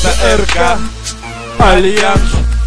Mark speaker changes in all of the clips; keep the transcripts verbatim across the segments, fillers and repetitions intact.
Speaker 1: Это эр ка Альянс.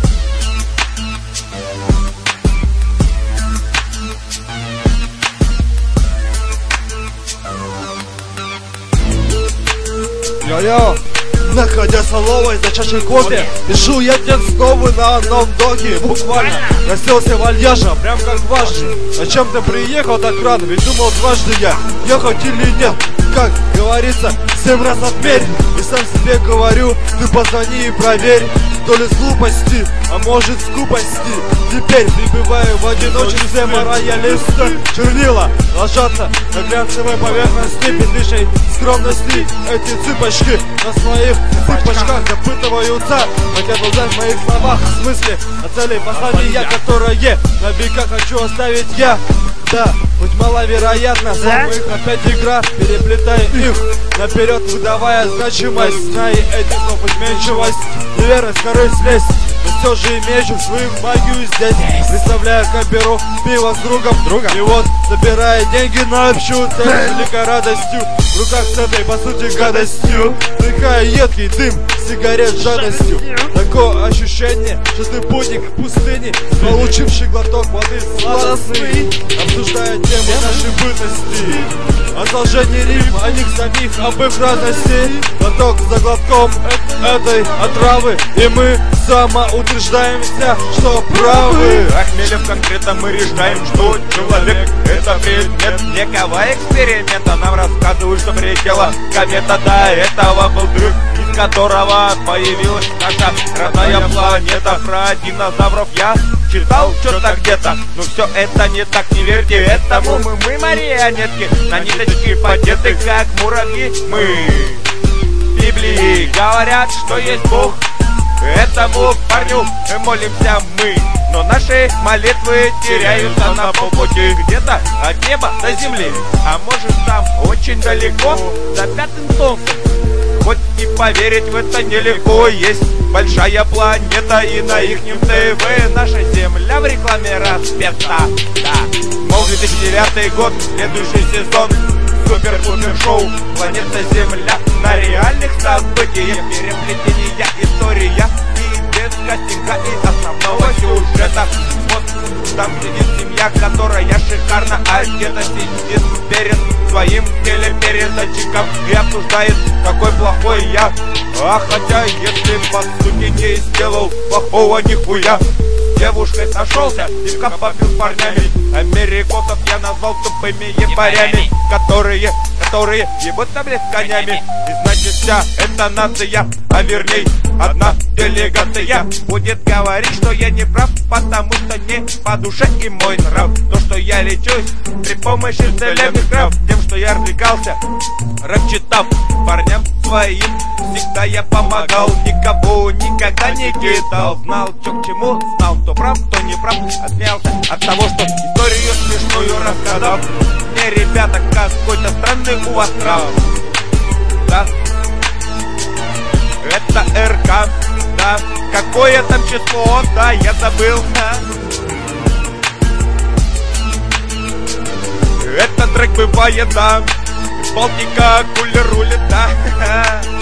Speaker 2: Йо-йо, находясь в столовой за чашей кофе, пишу я текст новый на одном доке. Буквально расселся вальяжа, прям как важный. Зачем ты приехал так рано? Ведь думал дважды я, ехать или нет. Как говорится, семь раз отмерь. И сам себе говорю, ты позвони и проверь. То ли с глупости, а может скупости. Теперь прибываю в одиночестве моралиста. Чернила ложатся на глянцевой поверхности петличной скромности. Эти цыпочки на своих цыпочках запытываются. Хотят узнать в моих словах в смысле о цели послания, которое на века хочу оставить я. Да, хоть маловероятно, сам их опять игра, переплетая их наперед, выдавая значимость на этих слов изменчивость, неверность, корысть, лесть. Но все же имею свою магию здесь, представляя, как беру пиво с другом, другом. И вот, собирая деньги на общую цель, с великой радостью, в руках с этой, по сути, гадостью, вдыхая едкий дым сигарет с жадностью. Такое ощущение, что ты путник в пустыне, получивший глоток воды сладостный, обсуждая тему нашей бытности, о сложении рифм, о них самих, об их разности. Глоток за глотком этой отравы, и мы самоутверждаемся, что правы.
Speaker 1: Охмелев конкретно мы решаем, что человек — это предмет некого эксперимента. Нам рассказывают, что прилетела комета, до этого был взрыв, из которого появилась наша родная планета. Про динозавров я читал что-то где-то, но все это не так, не верьте этому. Мы, мы марионетки, на ниточке подеты, как муравьи. Мы в Библии говорят, что есть Бог. Этому парню молимся мы, но наши молитвы теряются на полпути, где-то от неба до земли, а может там очень далеко, за пятым солнцем. Хоть и поверить в это нелегко, есть большая планета, и на ихнем ТВ наша земля в рекламе распета. Да, мол, две тысячи девятый год, следующий сезон, супер-пупер шоу «Планета Земля» на реальных событиях, переплетения, история и без кастинга и основного сюжета. Вот там сидит семья, которая шикарно одета, сидит перед своим телепередатчиком и обсуждает, какой плохой я. А хотя, если по сути не сделал плохого нихуя. Девушкой сошелся, пивка попил с парнями. Америкосов я назвал тупыми ебарями, Которые, которые ебут таблет с конями. И значит вся эта нация, а верней одна делегация, будет говорить, что я не прав, потому что не по душе и мой нрав. То, что я лечусь при помощи целебных трав, тем, что я развлекался, рэп читав парням своим, всегда я помогал, никого никогда не кидал. Знал, что к чему, знал, кто прав, кто не прав. Отмялся от того, что историю смешную рассказал. Не, ребята, какой-то странный у вас нрав. Да, это эр ка, да, какое там число, да, я забыл, да. Этот трек бывает, да, Балтика кулер рулит, да.